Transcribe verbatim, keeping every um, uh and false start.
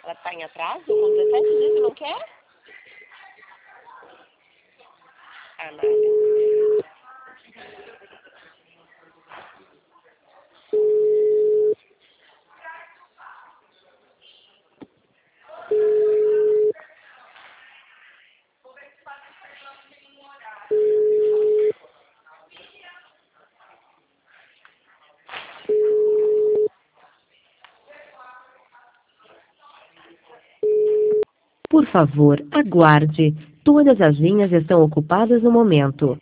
Ela tá em atraso? Com dezessete dias e não quer? Amália. Por favor, aguarde. Todas as linhas estão ocupadas no momento.